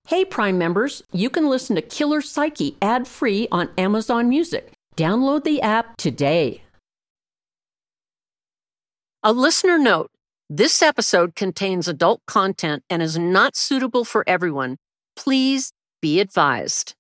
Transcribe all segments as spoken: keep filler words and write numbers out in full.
Hey, Prime members, you can listen to Killer Psyche ad-free on Amazon Music. Download the app today. A listener note, this episode contains adult content and is not suitable for everyone. Please be advised.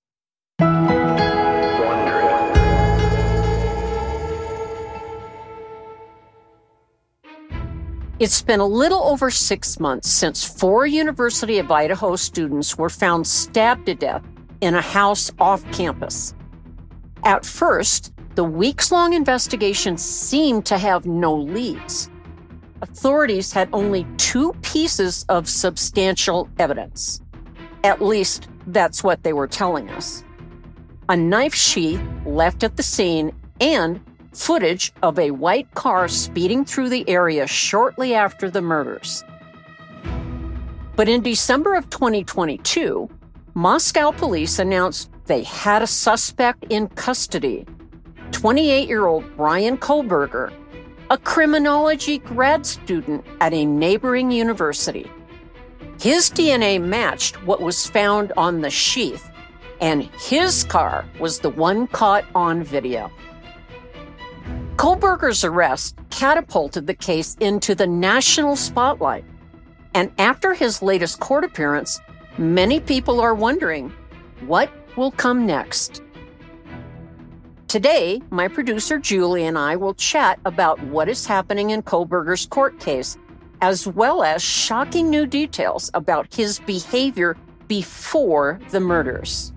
It's been a little over six months since four University of Idaho students were found stabbed to death in a house off campus. At first, the weeks-long investigation seemed to have no leads. Authorities had only two pieces of substantial evidence. At least, that's what they were telling us. A knife sheath left at the scene and footage of a white car speeding through the area shortly after the murders. But in December of twenty twenty-two, Moscow police announced they had a suspect in custody, twenty-eight-year-old Bryan Kohberger, a criminology grad student at a neighboring university. His D N A matched what was found on the sheath, and his car was the one caught on video. Kohberger's arrest catapulted the case into the national spotlight. And after his latest court appearance, many people are wondering, what will come next? Today, my producer Julie and I will chat about what is happening in Kohberger's court case, as well as shocking new details about his behavior before the murders.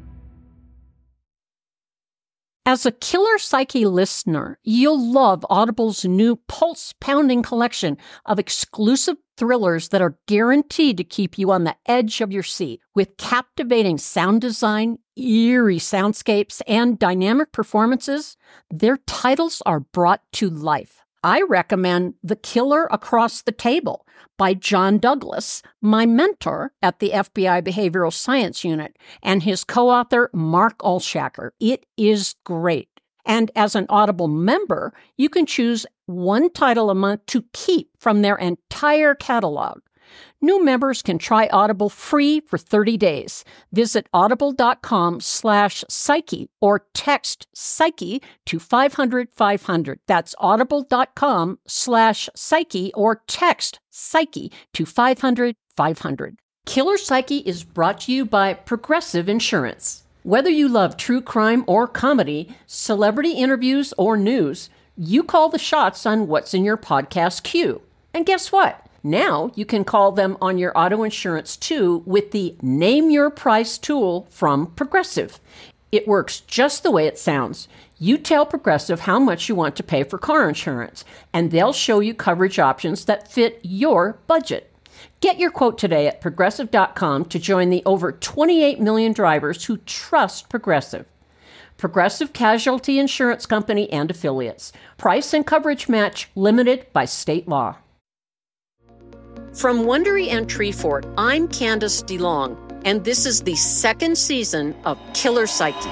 As a Killer Psyche listener, you'll love Audible's new pulse-pounding collection of exclusive thrillers that are guaranteed to keep you on the edge of your seat. With captivating sound design, eerie soundscapes, and dynamic performances, their titles are brought to life. I recommend The Killer Across the Table by John Douglas, my mentor at the F B I Behavioral Science Unit, and his co-author, Mark Olshacker. It is great. And as an Audible member, you can choose one title a month to keep from their entire catalog. New members can try Audible free for thirty days. Visit audible.com slash psyche or text psyche to five hundred five hundred. That's audible.com slash psyche or text psyche to five hundred five hundred. Killer Psyche is brought to you by Progressive Insurance. Whether you love true crime or comedy, celebrity interviews or news, you call the shots on what's in your podcast queue. And guess what? Now you can call them on your auto insurance too with the Name Your Price tool from Progressive. It works just the way it sounds. You tell Progressive how much you want to pay for car insurance, and they'll show you coverage options that fit your budget. Get your quote today at progressive dot com to join the over twenty-eight million drivers who trust Progressive. Progressive Casualty Insurance Company and Affiliates. Price and coverage match limited by state law. From Wondery and Treefort, I'm Candace DeLong, and this is the second season of Killer Psyche.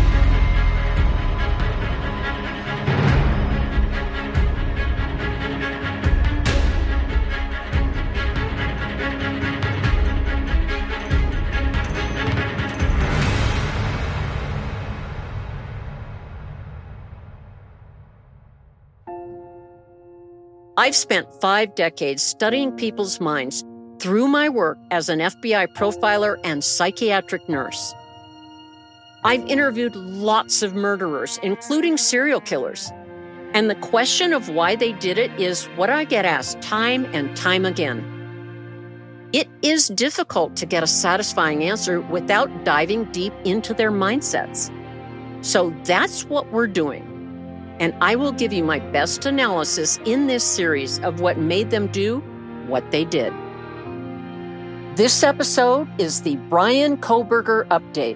I've spent five decades studying people's minds through my work as an F B I profiler and psychiatric nurse. I've interviewed lots of murderers, including serial killers. And the question of why they did it is what I get asked time and time again. It is difficult to get a satisfying answer without diving deep into their mindsets. So that's what we're doing. And I will give you my best analysis in this series of what made them do what they did. This episode is the Bryan Kohberger update.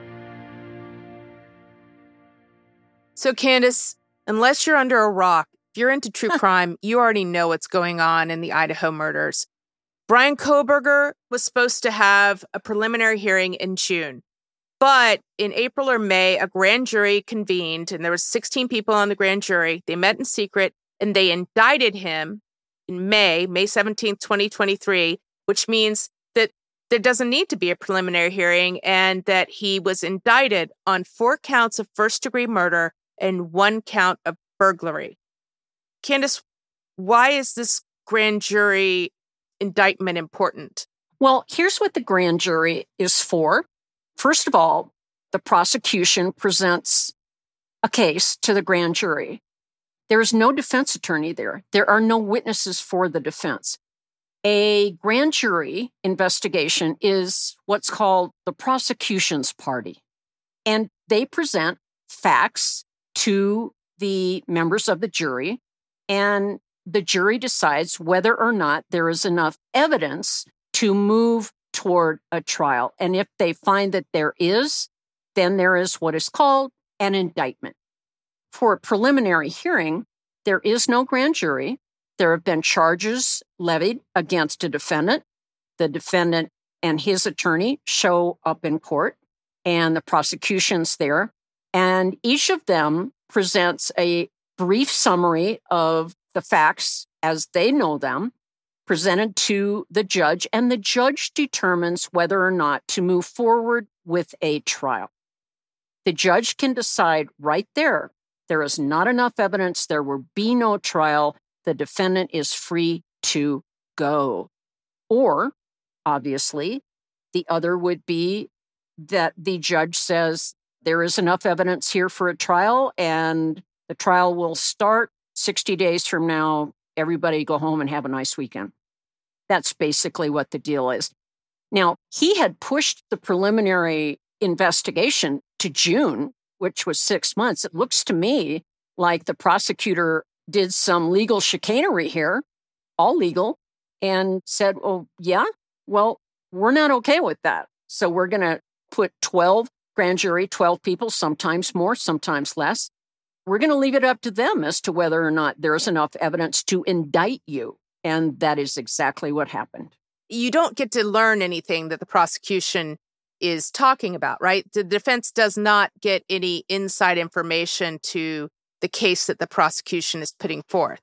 So, Candace, unless you're under a rock, if you're into true crime, you already know what's going on in the Idaho murders. Bryan Kohberger was supposed to have a preliminary hearing in June. But in April or May, a grand jury convened, and there were sixteen people on the grand jury. They met in secret, and they indicted him in May, May seventeenth, twenty twenty-three, which means that there doesn't need to be a preliminary hearing and that he was indicted on four counts of first-degree murder and one count of burglary. Candace, why is this grand jury indictment important? Well, here's what the grand jury is for. First of all, the prosecution presents a case to the grand jury. There is no defense attorney there. There are no witnesses for the defense. A grand jury investigation is what's called the prosecution's party. And they present facts to the members of the jury, and the jury decides whether or not there is enough evidence to move toward a trial. And if they find that there is, then there is what is called an indictment. For a preliminary hearing, there is no grand jury. There have been charges levied against a defendant. The defendant and his attorney show up in court, and the prosecution's there. And each of them presents a brief summary of the facts as they know them, presented to the judge, and the judge determines whether or not to move forward with a trial. The judge can decide right there, there is not enough evidence, there will be no trial, the defendant is free to go. Or, obviously, the other would be that the judge says there is enough evidence here for a trial and the trial will start sixty days from now. Everybody go home and have a nice weekend. That's basically what the deal is. Now, he had pushed the preliminary investigation to June, which was six months. It looks to me like the prosecutor did some legal chicanery here, all legal, and said, oh, yeah, well, we're not okay with that. So we're going to put twelve grand jury, twelve people, sometimes more, sometimes less. We're going to leave it up to them as to whether or not there's enough evidence to indict you. And that is exactly what happened. You don't get to learn anything that the prosecution is talking about, right? The defense does not get any inside information to the case that the prosecution is putting forth.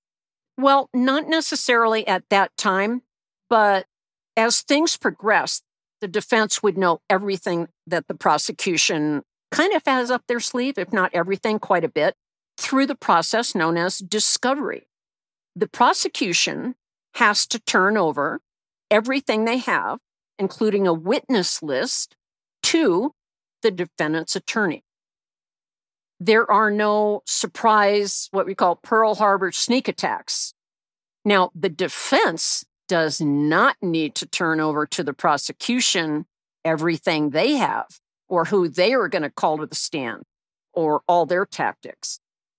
Well, not necessarily at that time, but as things progress, the defense would know everything that the prosecution kind of has up their sleeve, if not everything, quite a bit, through the process known as discovery. The prosecution has to turn over everything they have, including a witness list, to the defendant's attorney. There are no surprise, what we call Pearl Harbor sneak attacks. Now, the defense does not need to turn over to the prosecution everything they have or who they are going to call to the stand or all their tactics.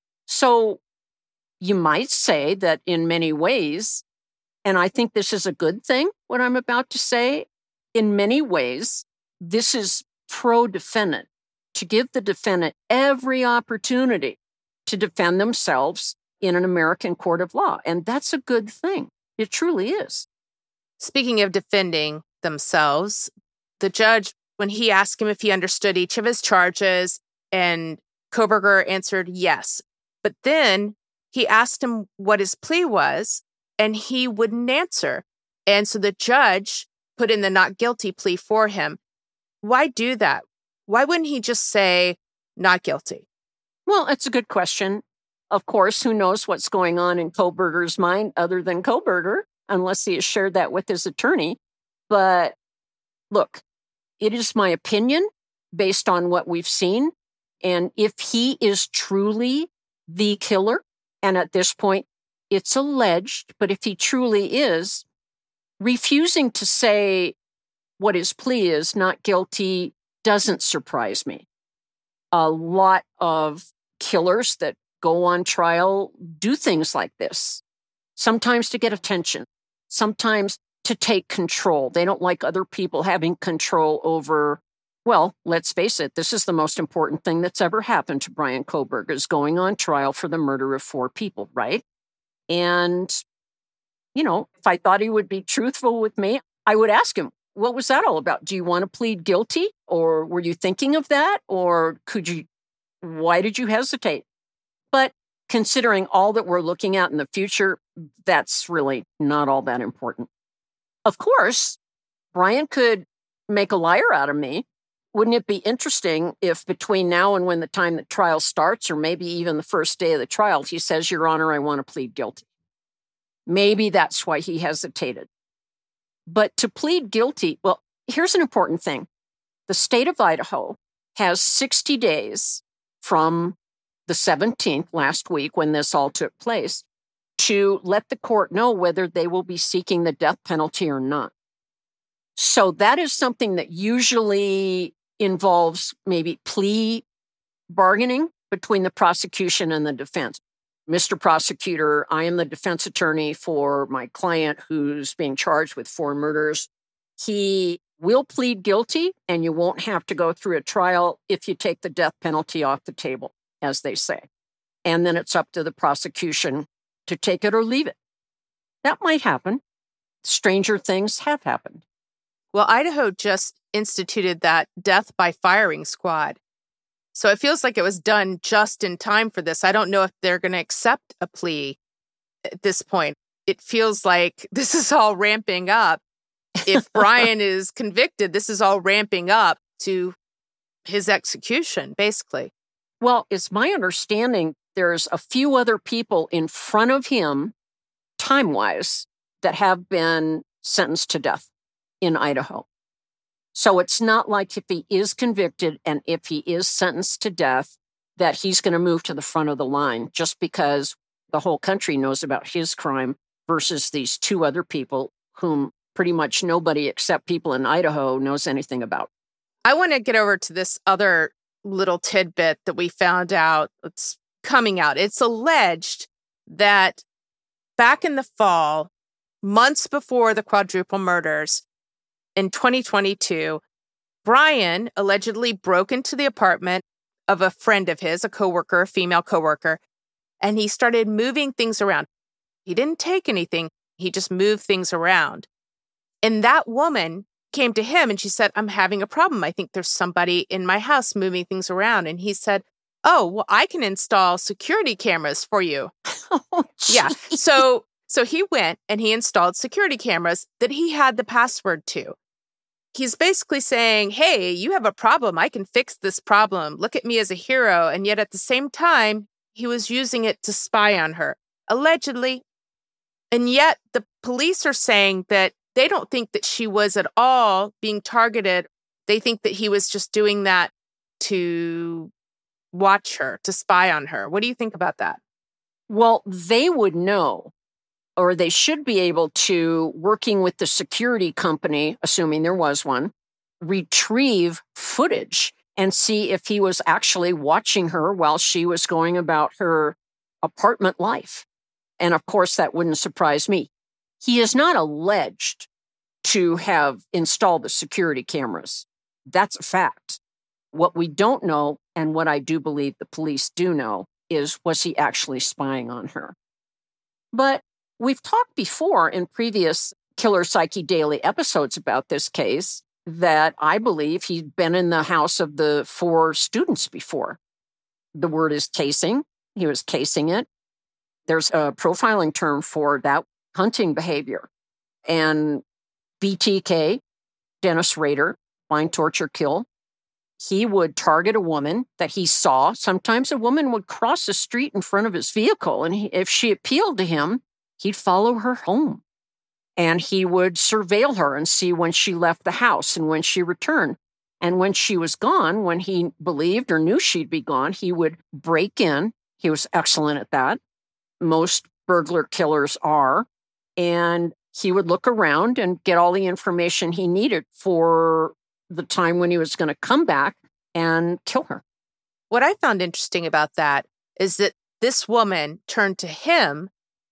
So you might say that in many ways, and I think this is a good thing, what I'm about to say, in many ways, this is pro-defendant, to give the defendant every opportunity to defend themselves in an American court of law. And that's a good thing. It truly is. Speaking of defending themselves, the judge, when he asked him if he understood each of his charges, and Kohberger answered yes. But then he asked him what his plea was, and he wouldn't answer. And so the judge put in the not guilty plea for him. Why do that? Why wouldn't he just say not guilty? Well, it's a good question. Of course, who knows what's going on in Kohberger's mind other than Kohberger, unless he has shared that with his attorney. But look, it is my opinion based on what we've seen. And if he is truly the killer, and at this point it's alleged, but if he truly is, refusing to say what his plea is, not guilty, doesn't surprise me. A lot of killers that go on trial do things like this, sometimes to get attention, sometimes to take control. They don't like other people having control over, well, let's face it, this is the most important thing that's ever happened to Bryan Kohberger, is going on trial for the murder of four people, right? And, you know, if I thought he would be truthful with me, I would ask him, what was that all about? Do you want to plead guilty? Or were you thinking of that? Or could you, why did you hesitate? But considering all that we're looking at in the future, that's really not all that important. Of course, Brian could make a liar out of me. Wouldn't it be interesting if between now and when the time the trial starts, or maybe even the first day of the trial, he says, Your Honor, I want to plead guilty. Maybe that's why he hesitated. But to plead guilty, well, here's an important thing. The state of Idaho has sixty days from the seventeenth, last week, when this all took place, to let the court know whether they will be seeking the death penalty or not. So that is something that usually involves maybe plea bargaining between the prosecution and the defense. Mister Prosecutor, I am the defense attorney for my client who's being charged with four murders. He will plead guilty, and you won't have to go through a trial if you take the death penalty off the table, as they say. And then it's up to the prosecution to take it or leave it. That might happen. Stranger things have happened. Well, Idaho just instituted that death by firing squad. So it feels like it was done just in time for this. I don't know if they're going to accept a plea at this point. It feels like this is all ramping up. If Brian is convicted, this is all ramping up to his execution, basically. Well, it's my understanding there's a few other people in front of him, time-wise, that have been sentenced to death in Idaho. So it's not like if he is convicted and if he is sentenced to death, that he's going to move to the front of the line just because the whole country knows about his crime versus these two other people whom pretty much nobody except people in Idaho knows anything about. I want to get over to this other little tidbit that we found out. It's coming out. It's alleged that back in the fall, months before the quadruple murders, in twenty twenty-two, Brian allegedly broke into the apartment of a friend of his, a coworker, a female coworker, and he started moving things around. He didn't take anything. He just moved things around. And that woman came to him and she said, I'm having a problem. I think there's somebody in my house moving things around. And he said, oh, well, I can install security cameras for you. Oh, yeah. So, so he went and he installed security cameras that he had the password to. He's basically saying, hey, you have a problem. I can fix this problem. Look at me as a hero. And yet at the same time, he was using it to spy on her, allegedly. And yet the police are saying that they don't think that she was at all being targeted. They think that he was just doing that to watch her, to spy on her. What do you think about that? Well, they would know, or they should be able to, working with the security company, assuming there was one, retrieve footage and see if he was actually watching her while she was going about her apartment life. And of course, that wouldn't surprise me. He is not alleged to have installed the security cameras. That's a fact. What we don't know, and what I do believe the police do know, is was he actually spying on her? But we've talked before in previous Killer Psyche Daily episodes about this case that I believe he'd been in the house of the four students before. The word is casing. He was casing it. There's a profiling term for that, hunting behavior. And B T K, Dennis Rader, find, torture, kill. He would target a woman that he saw. Sometimes a woman would cross the street in front of his vehicle, and he, if she appealed to him, he'd follow her home. And he would surveil her and see when she left the house and when she returned. And when she was gone, when he believed or knew she'd be gone, he would break in. He was excellent at that. Most burglar killers are. And he would look around and get all the information he needed for the time when he was going to come back and kill her. What I found interesting about that is that this woman turned to him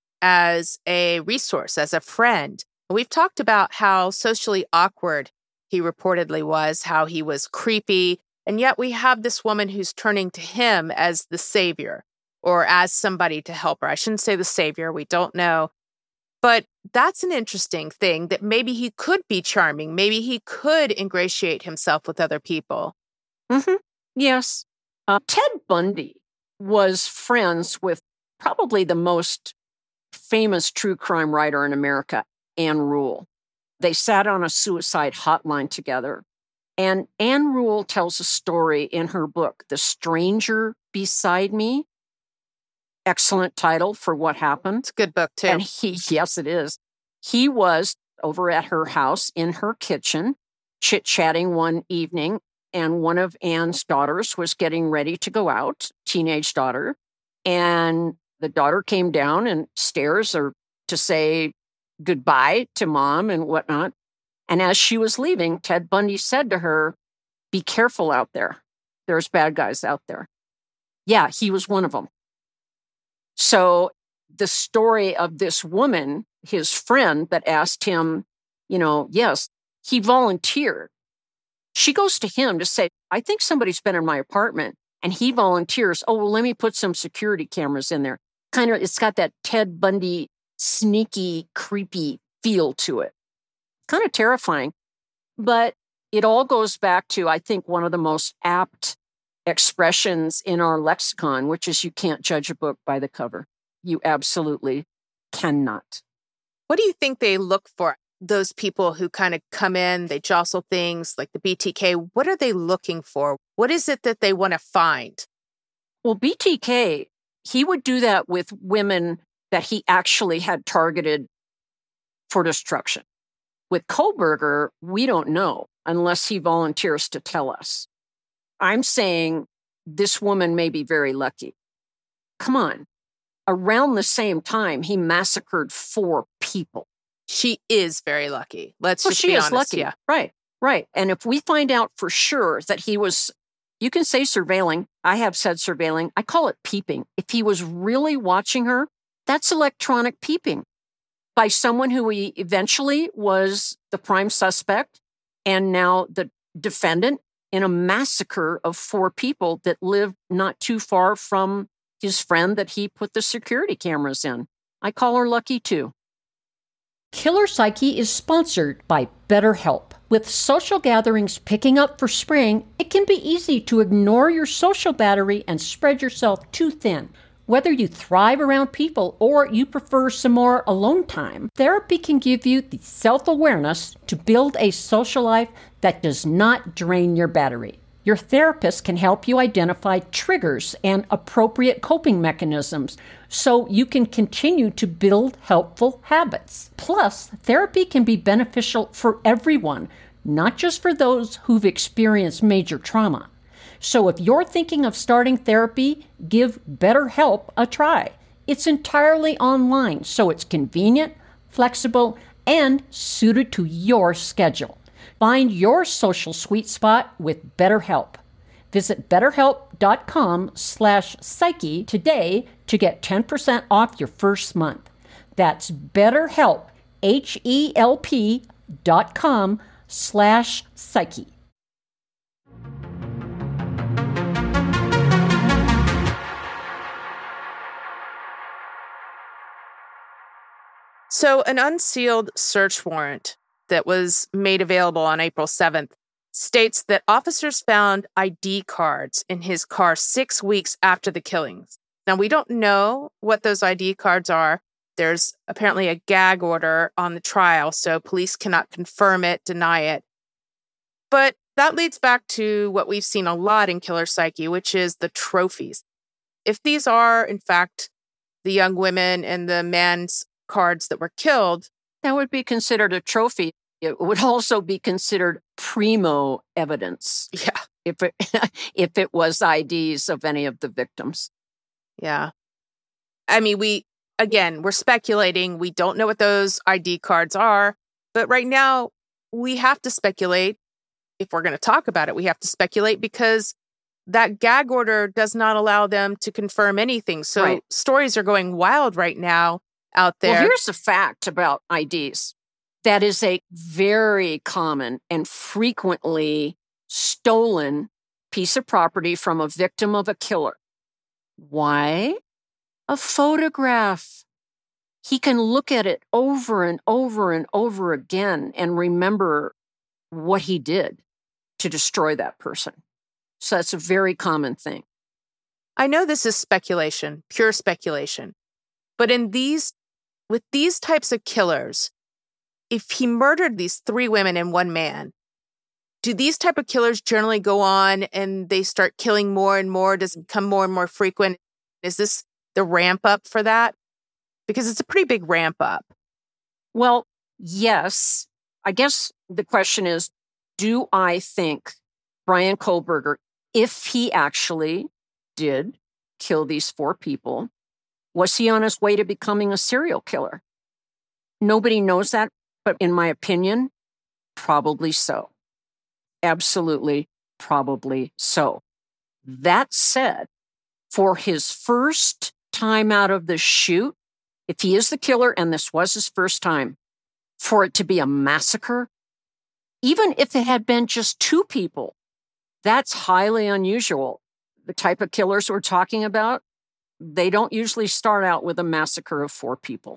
as a resource, as a friend. We've talked about how socially awkward he reportedly was, how he was creepy, and yet we have this woman who's turning to him as the savior or as somebody to help her. I shouldn't say the savior, we don't know. But that's an interesting thing, that maybe he could be charming. Maybe he could ingratiate himself with other people. Mm-hmm. Yes. Uh, Ted Bundy was friends with probably the most famous true crime writer in America, Ann Rule. They sat on a suicide hotline together. And Ann Rule tells a story in her book, The Stranger Beside Me. Excellent title for what happened. It's a good book, too. And he, yes, it is. He was over at her house in her kitchen, chit-chatting one evening, and one of Ann's daughters was getting ready to go out, teenage daughter, and the daughter came down and stairs or to say goodbye to mom and whatnot. And as she was leaving, Ted Bundy said to her, "Be careful out there. There's bad guys out there." Yeah, he was one of them. So the story of this woman, his friend that asked him, you know, yes, he volunteered. She goes to him to say, "I think somebody's been in my apartment." And he volunteers, "Oh, well, let me put some security cameras in there." Kind of, it's got that Ted Bundy sneaky, creepy feel to it. Kind of terrifying. But it all goes back to, I think, one of the most apt expressions in our lexicon, which is you can't judge a book by the cover. You absolutely cannot. What do you think they look for? Those people who kind of come in, they jostle things like the B T K. What are they looking for? What is it that they want to find? Well, B T K, he would do that with women that he actually had targeted for destruction. With Kohberger, we don't know unless he volunteers to tell us. I'm saying this woman may be very lucky. Come on. Around the same time, he massacred four people. She is very lucky. Let's well, just she be is honest. Lucky. Yeah. Right, right. And if we find out for sure that he was, you can say surveilling. I have said surveilling. I call it peeping. If he was really watching her, that's electronic peeping by someone who he eventually was the prime suspect and now the defendant in a massacre of four people that lived not too far from his friend that he put the security cameras in. I call her lucky too. Killer Psyche is sponsored by BetterHelp. With social gatherings picking up for spring, it can be easy to ignore your social battery and spread yourself too thin. Whether you thrive around people or you prefer some more alone time, therapy can give you the self-awareness to build a social life that does not drain your battery. Your therapist can help you identify triggers and appropriate coping mechanisms so you can continue to build helpful habits. Plus, therapy can be beneficial for everyone, not just for those who've experienced major trauma. So if you're thinking of starting therapy, give BetterHelp a try. It's entirely online, so it's convenient, flexible, and suited to your schedule. Find your social sweet spot with BetterHelp. Visit betterhelp.com slash psyche today to get ten percent off your first month. That's BetterHelp, H-E-L-P dot com slash psyche. So an unsealed search warrant that was made available on April seventh states that officers found I D cards in his car six weeks after the killings. Now, we don't know what those I D cards are. There's apparently a gag order on the trial, so police cannot confirm it, deny it. But that leads back to what we've seen a lot in Killer Psyche, which is the trophies. If these are, in fact, the young women and the man's cards that were killed, that would be considered a trophy. It would also be considered primo evidence. Yeah. If it, if it was I Ds of any of the victims. Yeah. I mean, we, again, we're speculating. We don't know what those I D cards are. But right now, we have to speculate. If we're going to talk about it, we have to speculate because that gag order does not allow them to confirm anything. So right. Stories are going wild right now out there. Well, here's the fact about I Ds. That is a very common and frequently stolen piece of property from a victim of a killer. Why? A photograph. He can look at it over and over and over again and remember what he did to destroy that person. So that's a very common thing. I know this is speculation, pure speculation, but in these, with these types of killers, if he murdered these three women and one man, do these type of killers generally go on and they start killing more and more? Does it become more and more frequent? Is this the ramp up for that? Because it's a pretty big ramp up. Well, yes. I guess the question is, do I think Bryan Kohberger, if he actually did kill these four people, was he on his way to becoming a serial killer? Nobody knows that, but in my opinion, probably so. Absolutely, probably so. That said, for his first time out of the chute, if he is the killer and this was his first time, for it to be a massacre, even if it had been just two people, that's highly unusual. The type of killers we're talking about, they don't usually start out with a massacre of four people.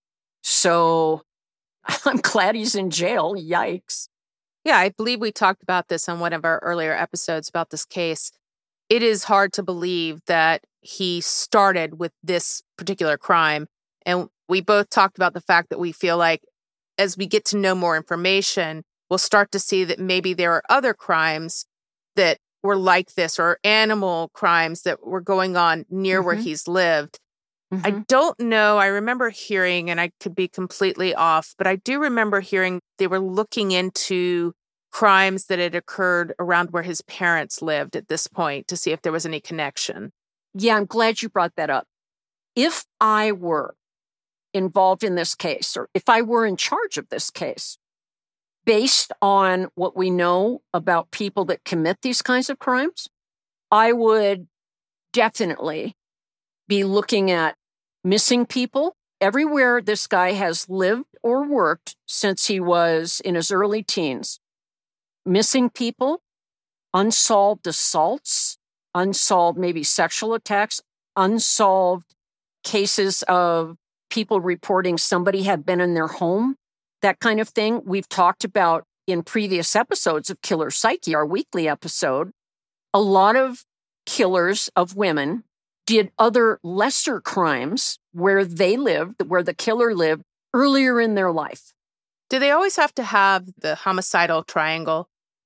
So I'm glad he's in jail. Yikes. Yeah, I believe we talked about this on one of our earlier episodes about this case. It is hard to believe that he started with this particular crime. And we both talked about the fact that we feel like as we get to know more information, we'll start to see that maybe there are other crimes that were like this, or animal crimes that were going on near mm-hmm. where he's lived. Mm-hmm. I don't know. I remember hearing, and I could be completely off, but I do remember hearing they were looking into crimes that had occurred around where his parents lived at this point to see if there was any connection. Yeah, I'm glad you brought that up. If I were involved in this case, or if I were in charge of this case, based on what we know about people that commit these kinds of crimes, I would definitely be looking at missing people everywhere this guy has lived or worked since he was in his early teens. Missing people, unsolved assaults, unsolved maybe sexual attacks, unsolved cases of people reporting somebody had been in their home, that kind of thing. We've talked about in previous episodes of Killer Psyche, our weekly episode. A lot of killers of women did other lesser crimes where they lived, where the killer lived earlier in their life. Do they always have to have the homicidal triangle?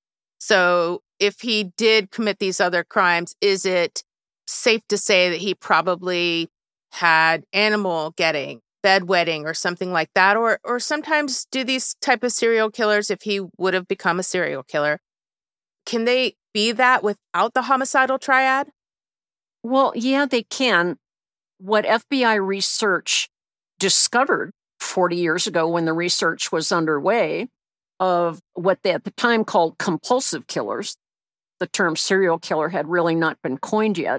So if he did commit these other crimes, is it safe to say that he probably had animal getting, bedwetting, or something like that? Or or sometimes do these type of serial killers, if he would have become a serial killer, can they be that without the homicidal triad? Well, yeah, they can. What F B I research discovered forty years ago when the research was underway of what they at the time called compulsive killers, the term serial killer had really not been coined yet,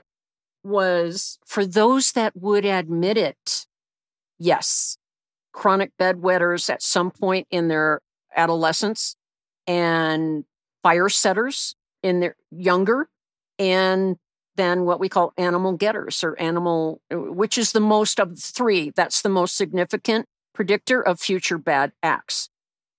was for those that would admit it, yes, chronic bedwetters at some point in their adolescence and fire setters in their younger, and then what we call animal getters or animal, which is the most of the three. That's the most significant predictor of future bad acts.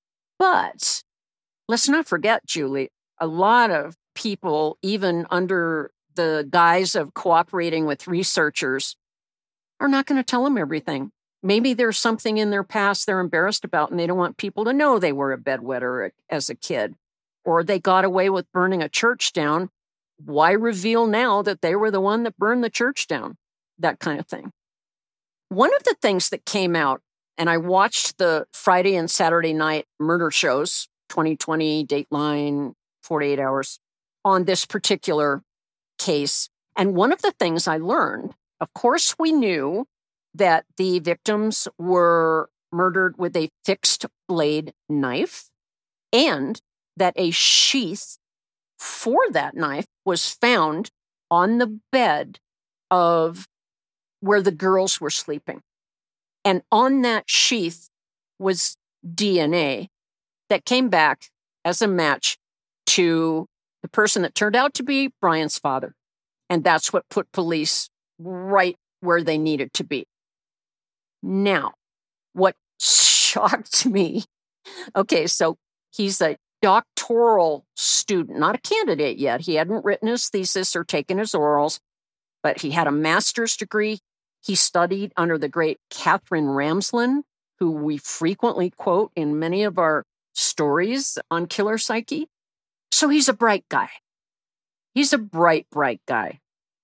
But let's not forget, Julie, a lot of people, even under the guise of cooperating with researchers, are not going to tell them everything. Maybe there's something in their past they're embarrassed about and they don't want people to know they were a bedwetter as a kid, or they got away with burning a church down. Why reveal now that they were the one that burned the church down? That kind of thing. One of the things that came out, and I watched the Friday and Saturday night murder shows, twenty twenty, Dateline, forty-eight hours, on this particular case. And one of the things I learned, of course, we knew that the victims were murdered with a fixed blade knife and that a sheath for that knife was found on the bed of where the girls were sleeping. And on that sheath was D N A that came back as a match to the person that turned out to be Bryan's father. And that's what put police right where they needed to be. Now, what shocked me, okay, so he's a doctoral student, not a candidate yet. He hadn't written his thesis or taken his orals, but he had a master's degree. He studied under the great Catherine Ramsland, who we frequently quote in many of our stories on Killer Psyche. So he's a bright guy. He's a bright, bright guy.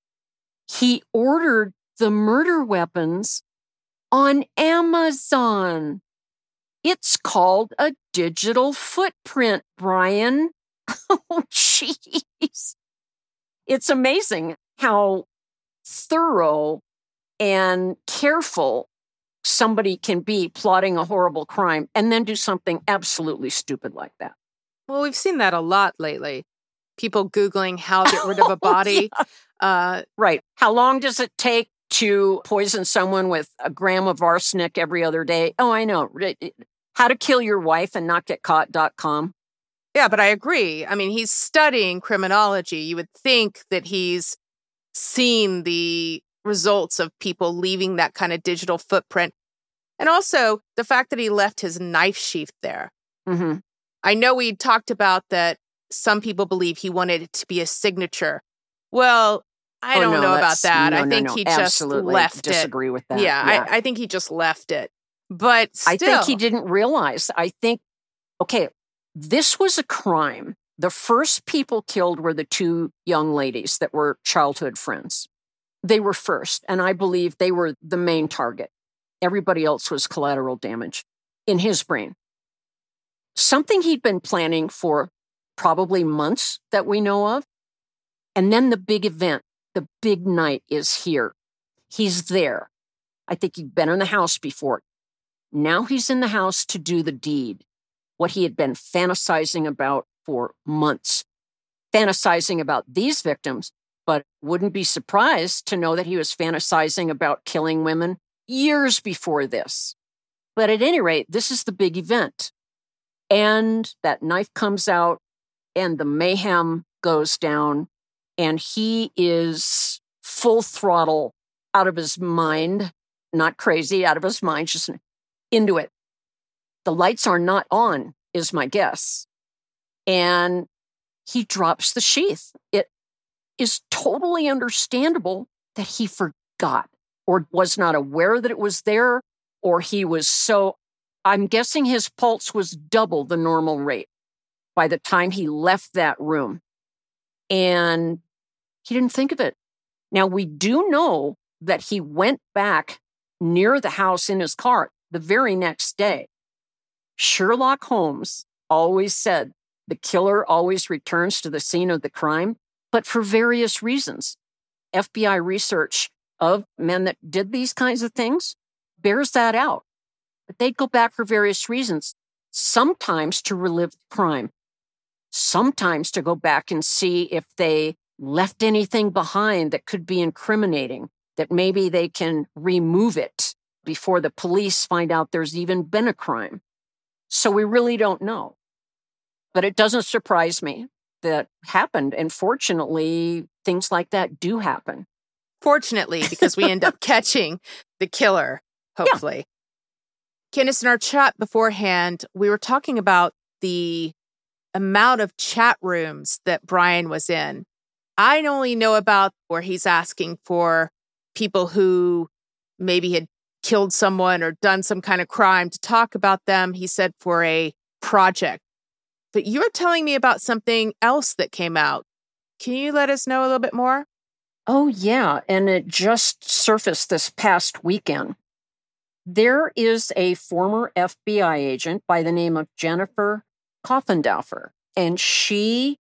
He ordered the murder weapons on Amazon. It's called a digital footprint, Brian. Oh, jeez. It's amazing how thorough and careful somebody can be plotting a horrible crime and then do something absolutely stupid like that. Well, we've seen that a lot lately. People Googling how to get rid of a body. Oh, yeah. uh, right. How long does it take to poison someone with a gram of arsenic every other day? Oh, I know. How to kill your wife and not get caught dot com. Yeah, but I agree. I mean, he's studying criminology. You would think that he's seen the results of people leaving that kind of digital footprint. And also the fact that he left his knife sheath there. Mm-hmm. I know we talked about that some people believe he wanted it to be a signature. Well, I oh, don't no, know about that. No, I think no, no. he Absolutely just left disagree it. Disagree with that. Yeah, yeah. I, I think he just left it. But still. I think he didn't realize. I think, okay, this was a crime. The first people killed were the two young ladies that were childhood friends. They were first, and I believe they were the main target. Everybody else was collateral damage in his brain. Something he'd been planning for probably months that we know of. And then the big event, the big night is here. He's there. I think he'd been in the house before. Now he's in the house to do the deed, what he had been fantasizing about for months. Fantasizing about these victims, but wouldn't be surprised to know that he was fantasizing about killing women years before this. But at any rate, this is the big event. And that knife comes out and the mayhem goes down and he is full throttle, out of his mind, not crazy, out of his mind, just into it. The lights are not on, is my guess. And he drops the sheath. It is totally understandable that he forgot or was not aware that it was there, or he was so, I'm guessing his pulse was double the normal rate by the time he left that room. And he didn't think of it. Now, we do know that he went back near the house in his car the very next day. Sherlock Holmes always said the killer always returns to the scene of the crime, but for various reasons. F B I research of men that did these kinds of things bears that out. But they'd go back for various reasons, sometimes to relive the crime, sometimes to go back and see if they left anything behind that could be incriminating, that maybe they can remove it before the police find out there's even been a crime. So we really don't know. But it doesn't surprise me that happened. And fortunately, things like that do happen. Fortunately, because we end up catching the killer, hopefully. Yeah. Candace, in our chat beforehand, we were talking about the amount of chat rooms that Brian was in. I only know about where he's asking for people who maybe had killed someone or done some kind of crime to talk about them. He said for a project. But you're telling me about something else that came out. Can you let us know a little bit more? Oh, yeah. And it just surfaced this past weekend. There is a former F B I agent by the name of Jennifer Coffendorfer, and she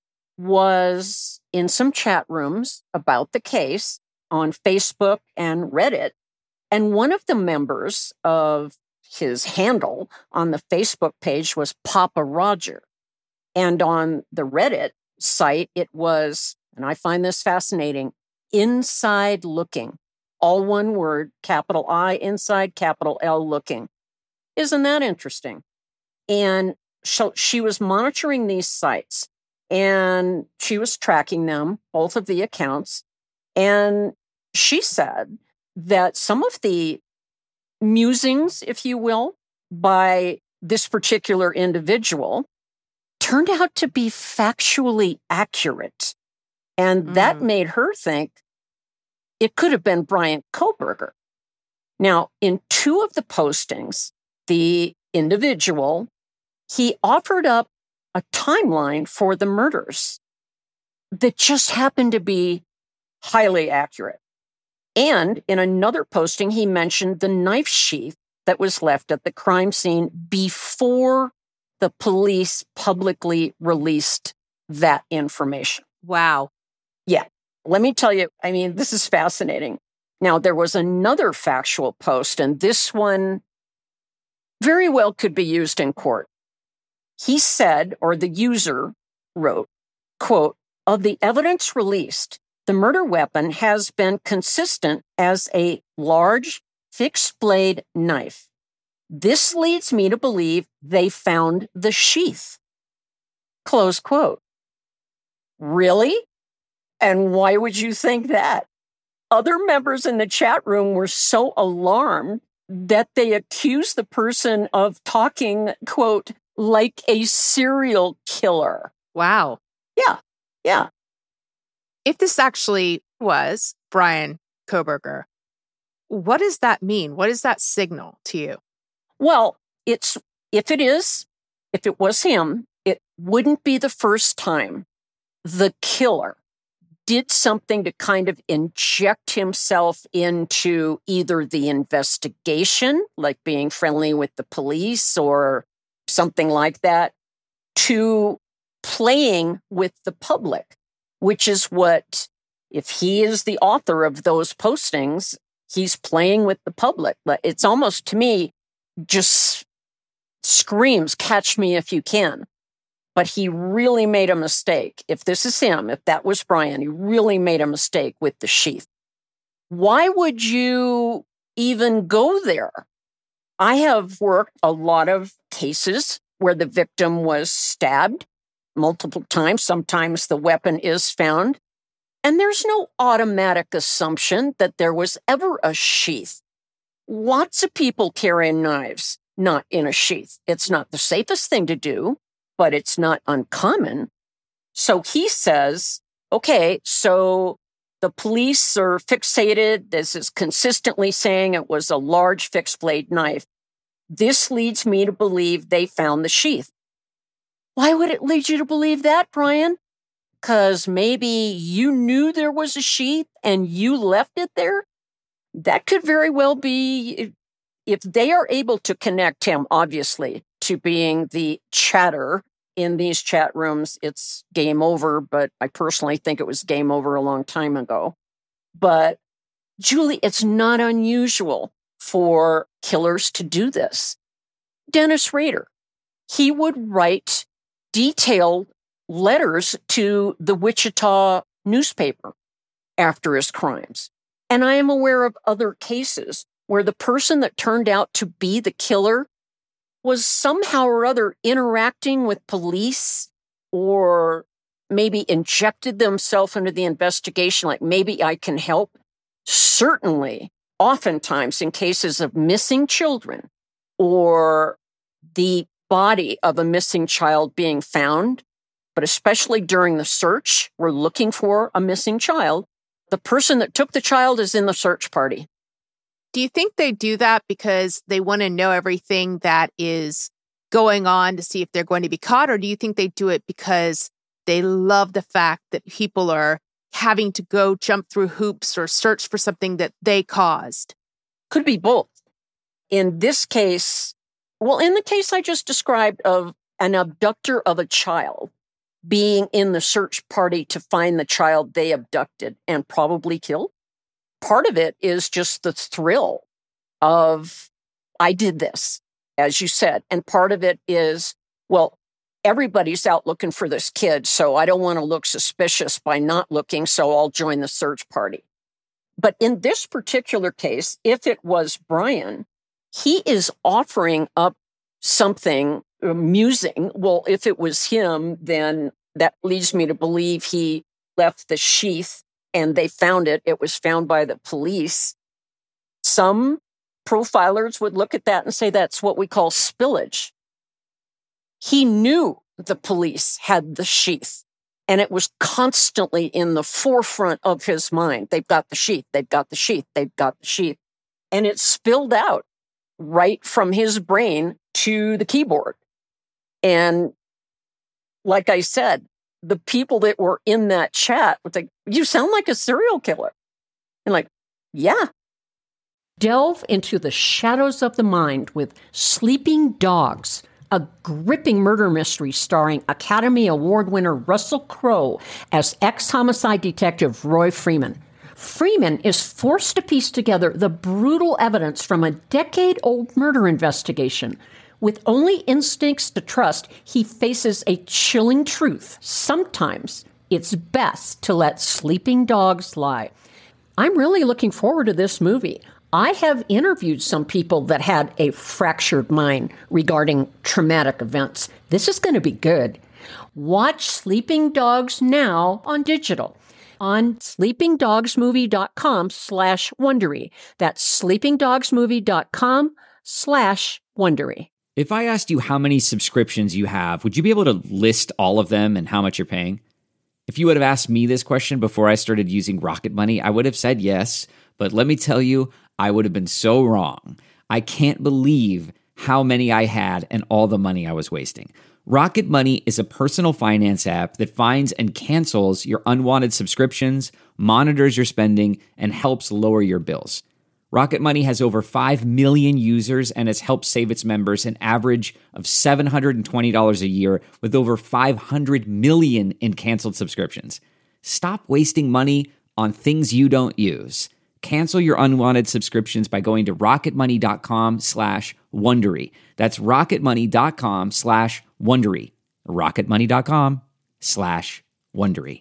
was in some chat rooms about the case on Facebook and Reddit. And one of the members of his handle on the Facebook page was Papa Roger. And on the Reddit site, it was, and I find this fascinating, Inside Looking. All one word, capital I, inside, capital L, looking. Isn't that interesting? And so she was monitoring these sites, and she was tracking them, both of the accounts. And she said that some of the musings, if you will, by this particular individual turned out to be factually accurate. And mm. that made her think it could have been Bryan Kohberger. Now, in two of the postings, the individual, he offered up a timeline for the murders that just happened to be highly accurate. And in another posting, he mentioned the knife sheath that was left at the crime scene before the police publicly released that information. Wow. Yeah. Let me tell you, I mean, this is fascinating. Now, there was another factual post, and this one very well could be used in court. He said, or the user wrote, quote, "Of the evidence released, the murder weapon has been consistent as a large fixed blade knife. This leads me to believe they found the sheath." Close quote. Really? And why would you think that? Other members in the chat room were so alarmed that they accused the person of talking, quote, like a serial killer. Wow. Yeah, yeah. If this actually was Bryan Kohberger, what does that mean? What does that signal to you? Well, it's if it is, if it was him, it wouldn't be the first time the killer did something to kind of inject himself into either the investigation, like being friendly with the police or something like that, to playing with the public, which is what, if he is the author of those postings, he's playing with the public. It's almost, to me, just screams, catch me if you can. But he really made a mistake. If this is him, if that was Bryan, he really made a mistake with the sheath. Why would you even go there? I have worked a lot of cases where the victim was stabbed multiple times. Sometimes the weapon is found. And there's no automatic assumption that there was ever a sheath. Lots of people carry knives not in a sheath. It's not the safest thing to do, but it's not uncommon. So he says, okay, so the police are fixated. This is consistently saying it was a large fixed blade knife. This leads me to believe they found the sheath. Why would it lead you to believe that, Bryan? Because maybe you knew there was a sheath and you left it there? That could very well be, if they are able to connect him, obviously, to being the chatter in these chat rooms, it's game over, but I personally think it was game over a long time ago. But Julie, it's not unusual for killers to do this. Dennis Rader, he would write detailed letters to the Wichita newspaper after his crimes. And I am aware of other cases where the person that turned out to be the killer was somehow or other interacting with police or maybe injected themselves into the investigation, like maybe I can help. Certainly, oftentimes in cases of missing children or the body of a missing child being found, but especially during the search, we're looking for a missing child. The person that took the child is in the search party. Do you think they do that because they want to know everything that is going on to see if they're going to be caught? Or do you think they do it because they love the fact that people are having to go jump through hoops or search for something that they caused? Could be both. In this case, well, in the case I just described of an abductor of a child being in the search party to find the child they abducted and probably killed, part of it is just the thrill of, I did this, as you said. And part of it is, well, everybody's out looking for this kid, so I don't want to look suspicious by not looking, so I'll join the search party. But in this particular case, if it was Bryan, he is offering up something amusing. Well, if it was him, then that leads me to believe he left the sheath and they found it. It was found by the police. Some profilers would look at that and say that's what we call spillage. He knew the police had the sheath, and it was constantly in the forefront of his mind. They've got the sheath, they've got the sheath, they've got the sheath. And it spilled out. right from his brain to the keyboard. And like I said, the people that were in that chat were like, you sound like a serial killer. And like, yeah. Delve into the shadows of the mind with Sleeping Dogs, a gripping murder mystery starring Academy Award winner Russell Crowe as ex-homicide detective Roy Freeman. Freeman is forced to piece together the brutal evidence from a decade-old murder investigation. With only instincts to trust, he faces a chilling truth. Sometimes it's best to let sleeping dogs lie. I'm really looking forward to this movie. I have interviewed some people that had a fractured mind regarding traumatic events. This is going to be good. Watch Sleeping Dogs now on digital. On sleepingdogsmovie.com slash Wondery. That's sleepingdogsmovie.com slash Wondery. If I asked you how many subscriptions you have, would you be able to list all of them and how much you're paying? If you would have asked me this question before I started using Rocket Money, I would have said yes. But let me tell you, I would have been so wrong. I can't believe how many I had and all the money I was wasting. Rocket Money is a personal finance app that finds and cancels your unwanted subscriptions, monitors your spending, and helps lower your bills. Rocket Money has over five million users and has helped save its members an average of seven hundred twenty dollars a year with over five hundred million in canceled subscriptions. Stop wasting money on things you don't use. Cancel your unwanted subscriptions by going to rocketmoney.com slash Wondery. That's rocketmoney.com slash Wondery. rocketmoney.com slash Wondery.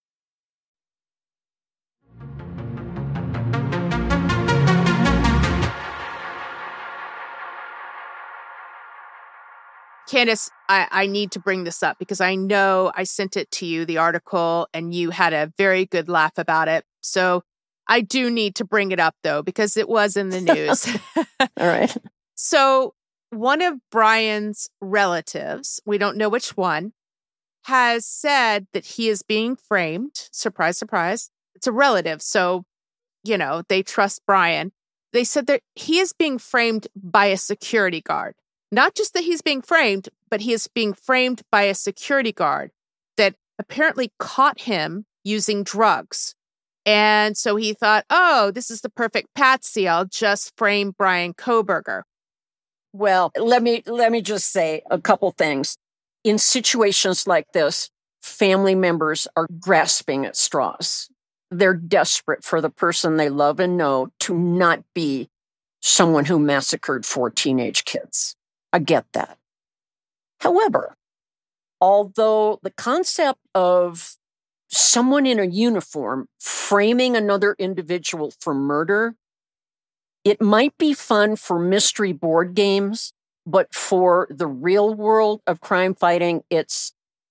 Candace, I, I need to bring this up because I know I sent it to you, the article, and you had a very good laugh about it. So I do need to bring it up, though, because it was in the news. All right. So one of Brian's relatives, we don't know which one, has said that he is being framed. Surprise, surprise. It's a relative. So, you know, they trust Brian. They said that he is being framed by a security guard. Not just that he's being framed, but he is being framed by a security guard that apparently caught him using drugs. And so he thought, oh, this is the perfect patsy. I'll just frame Bryan Kohberger. Well, let me let me just say a couple things. In situations like this, family members are grasping at straws. They're desperate for the person they love and know to not be someone who massacred four teenage kids. I get that. However, although the concept of someone in a uniform framing another individual for murder, it might be fun for mystery board games, but for the real world of crime fighting, it's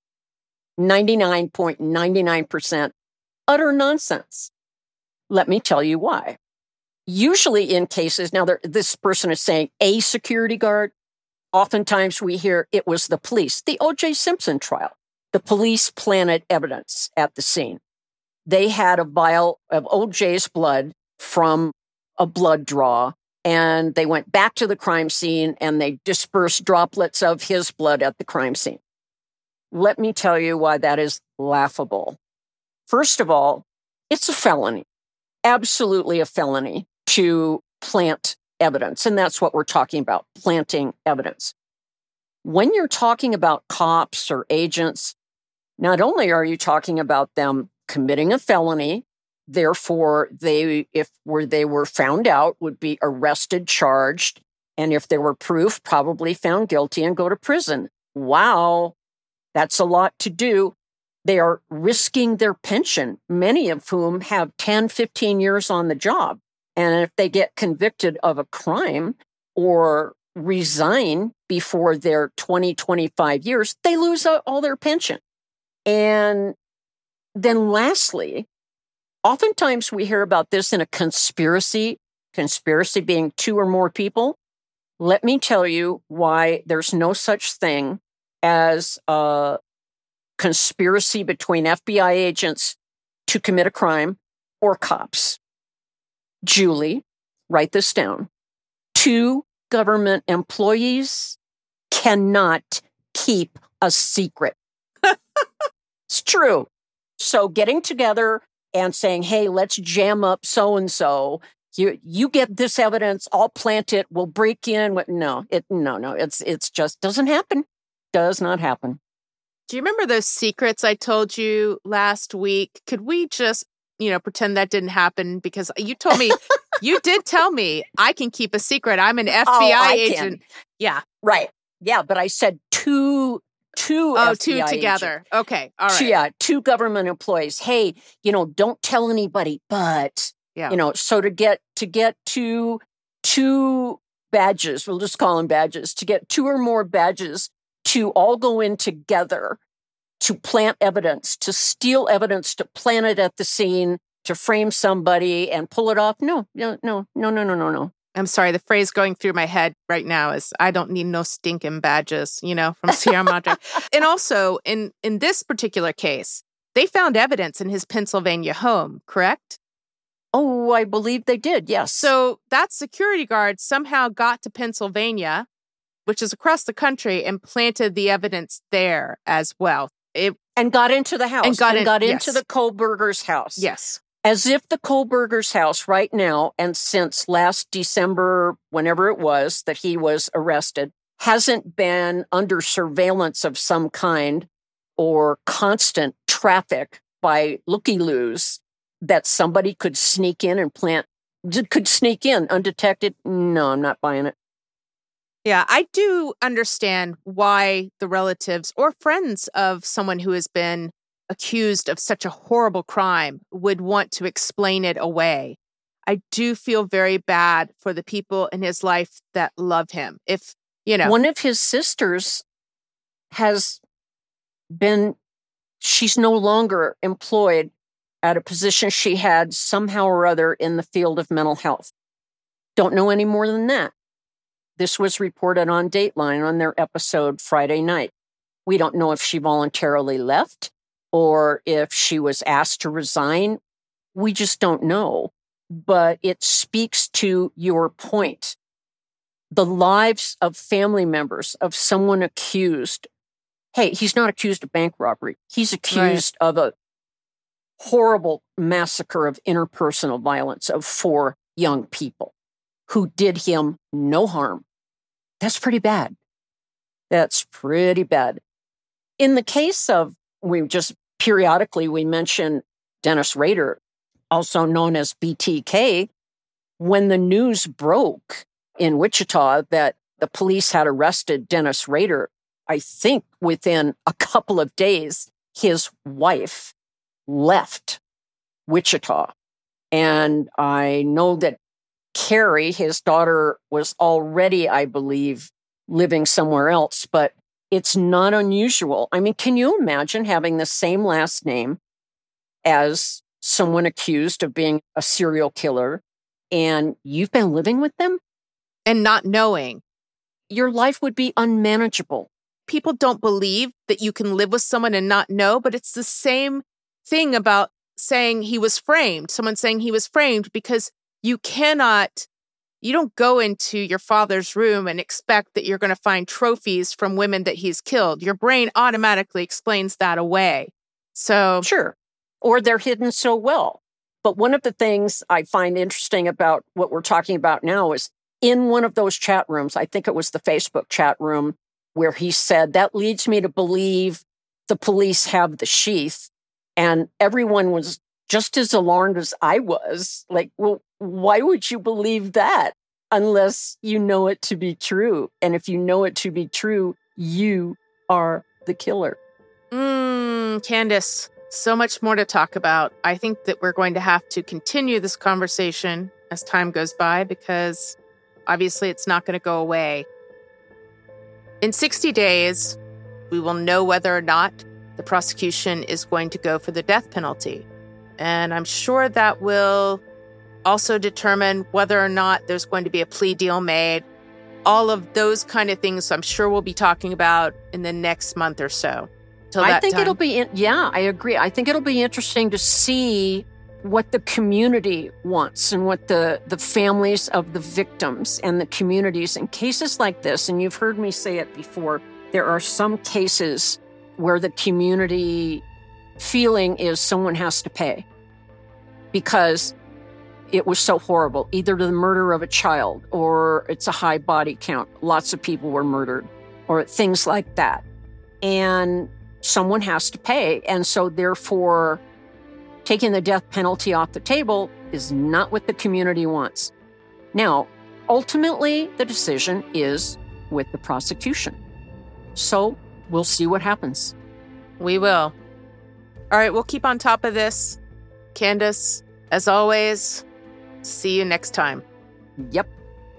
ninety-nine point nine nine percent utter nonsense. Let me tell you why. Usually in cases, now this person is saying a security guard, oftentimes we hear it was the police. The O J Simpson trial. The police planted evidence at the scene. They had a vial of O J's blood from a blood draw, and they went back to the crime scene and they dispersed droplets of his blood at the crime scene. Let me tell you why that is laughable. First of all, it's a felony, absolutely a felony to plant evidence. And that's what we're talking about, planting evidence. When you're talking about cops or agents, not only are you talking about them committing a felony, therefore they, if were they were found out, would be arrested, charged, and if there were proof, probably found guilty and go to prison. Wow, that's a lot to do. They are risking their pension, many of whom have ten, fifteen years on the job. And if they get convicted of a crime or resign before their twenty, twenty-five years, they lose all their pension. And then lastly, oftentimes we hear about this in a conspiracy, conspiracy being two or more people. Let me tell you why there's no such thing as a conspiracy between F B I agents to commit a crime or cops. Julie, write this down. Two government employees cannot keep a secret. It's true. So getting together and saying, hey, let's jam up so-and-so. You you get this evidence, I'll plant it, we'll break in. No, it no, no, it's it's just doesn't happen. Does not happen. Do you remember those secrets I told you last week? Could we just, you know, pretend that didn't happen? Because you told me, you did tell me I can keep a secret. I'm an F B I, oh, I agent. Can. Yeah. Right. Yeah, but I said two two Oh, F B I two together. agents. Okay. All right. Yeah, two government employees. Hey, you know, don't tell anybody, but Yeah. you know, so to get to get two two badges, we'll just call them badges, to get two or more badges to all go in together to plant evidence, to steal evidence, to plant it at the scene, to frame somebody and pull it off. No, no, no, no, no, no, no, no. I'm sorry, the phrase going through my head right now is I don't need no stinking badges, you know, from Sierra Madre. And also, in, in this particular case, they found evidence in his Pennsylvania home, correct? Oh, I believe they did, yes. So that security guard somehow got to Pennsylvania, which is across the country, and planted the evidence there as well. It, and got into the house. And got, and in, got yes. into the Kohlberger's house. Yes. As if the Kohlberger's house right now, and since last December, whenever it was that he was arrested, hasn't been under surveillance of some kind or constant traffic by looky-loos that somebody could sneak in and plant, could sneak in undetected. No, I'm not buying it. Yeah, I do understand why the relatives or friends of someone who has been accused of such a horrible crime would want to explain it away. I do feel very bad for the people in his life that love him. If, you know. One of his sisters has been, she's no longer employed at a position she had somehow or other in the field of mental health. Don't know any more than that. This was reported on Dateline on their episode Friday night. We don't know if she voluntarily left or if she was asked to resign. We just don't know. But it speaks to your point. The lives of family members of someone accused. Hey, he's not accused of bank robbery. He's accused right. of a horrible massacre of interpersonal violence of four young people who did him no harm. That's pretty bad. That's pretty bad. In the case of, we just periodically, we mention Dennis Rader, also known as B T K, when the news broke in Wichita that the police had arrested Dennis Rader, I think within a couple of days, his wife left Wichita. And I know that Carrie, his daughter, was already, I believe, living somewhere else, but it's not unusual. I mean, can you imagine having the same last name as someone accused of being a serial killer and you've been living with them? And not knowing. Your life would be unmanageable. People don't believe that you can live with someone and not know, but it's the same thing about saying he was framed, someone saying he was framed, because you cannot, you don't go into your father's room and expect that you're going to find trophies from women that he's killed. Your brain automatically explains that away. So, sure. Or they're hidden so well. But one of the things I find interesting about what we're talking about now is in one of those chat rooms, I think it was the Facebook chat room, where he said, that leads me to believe the police have the sheath. And everyone was just as alarmed as I was. Like, well, why would you believe that unless you know it to be true? And if you know it to be true, you are the killer. Mm, Candace, so much more to talk about. I think that we're going to have to continue this conversation as time goes by because obviously it's not going to go away. In sixty days, we will know whether or not the prosecution is going to go for the death penalty. And I'm sure that will also determine whether or not there's going to be a plea deal made. All of those kind of things I'm sure we'll be talking about in the next month or so. I think time. it'll be, in, yeah, I agree. I think it'll be interesting to see what the community wants and what the, the families of the victims and the communities in cases like this, and you've heard me say it before, there are some cases where the community feeling is someone has to pay because it was so horrible, either the murder of a child or it's a high body count. Lots of people were murdered or things like that. And someone has to pay. And so therefore, taking the death penalty off the table is not what the community wants. Now, ultimately, the decision is with the prosecution. So we'll see what happens. We will. All right, we'll keep on top of this. Candace, as always, see you next time. Yep.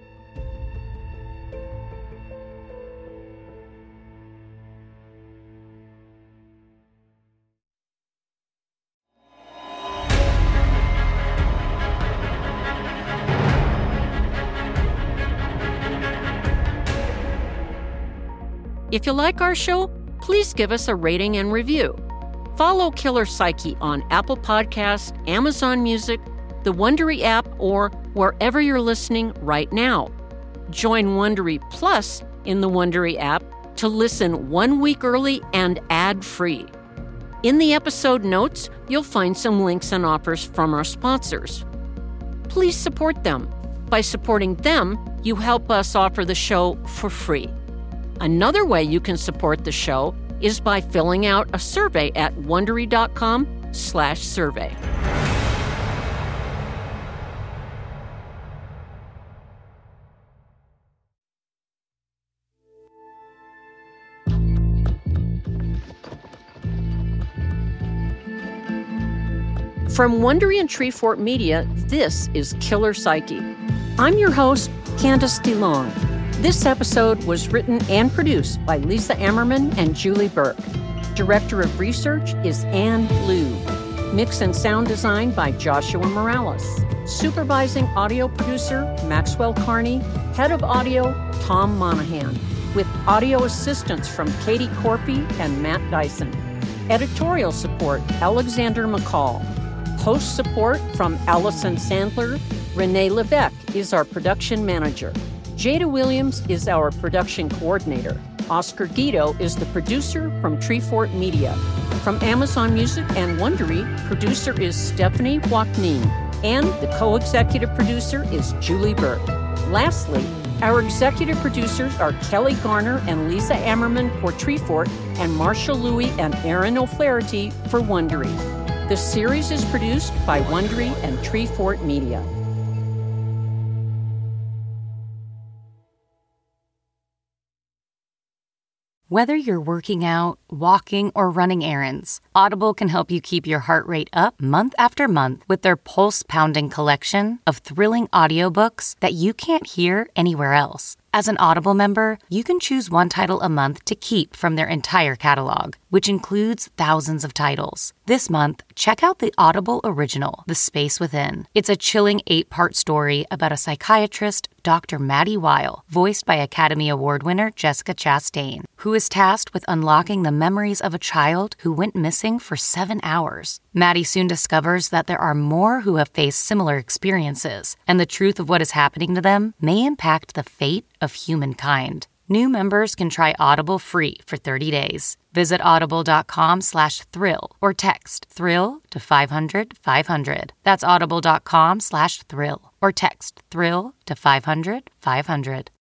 If you like our show, please give us a rating and review. Follow Killer Psyche on Apple Podcasts, Amazon Music, the Wondery app, or wherever you're listening right now. Join Wondery Plus in the Wondery app to listen one week early and ad-free. In the episode notes, you'll find some links and offers from our sponsors. Please support them. By supporting them, you help us offer the show for free. Another way you can support the show is by filling out a survey at Wondery.com slash survey. From Wondery and Treefort Media, this is Killer Psyche. I'm your host, Candace DeLong. This episode was written and produced by Lisa Ammerman and Julie Burke. Director of Research is Ann Liu. Mix and sound design by Joshua Morales. Supervising audio producer, Maxwell Carney. Head of audio, Tom Monahan. With audio assistance from Katie Corpy and Matt Dyson. Editorial support, Alexander McCall. Host support from Allison Sandler. Renee Levesque is our production manager. Jada Williams is our production coordinator. Oscar Guido is the producer from Treefort Media. From Amazon Music and Wondery, producer is Stephanie Joaquin, and the co-executive producer is Julie Burke. Lastly, our executive producers are Kelly Garner and Lisa Ammerman for Treefort, and Marshall Louis and Aaron O'Flaherty for Wondery. The series is produced by Wondery and Treefort Media. Whether you're working out, walking, or running errands, Audible can help you keep your heart rate up month after month with their pulse-pounding collection of thrilling audiobooks that you can't hear anywhere else. As an Audible member, you can choose one title a month to keep from their entire catalog, which includes thousands of titles. This month, check out the Audible original, The Space Within. It's a chilling eight-part story about a psychiatrist, Doctor Maddie Weil, voiced by Academy Award winner Jessica Chastain, who is tasked with unlocking the memories of a child who went missing for seven hours. Maddie soon discovers that there are more who have faced similar experiences, and the truth of what is happening to them may impact the fate of humankind. New members can try Audible free for thirty days. Visit audible.com slash thrill or text thrill to five hundred five hundred. That's audible.com slash thrill or text thrill to five hundred five hundred.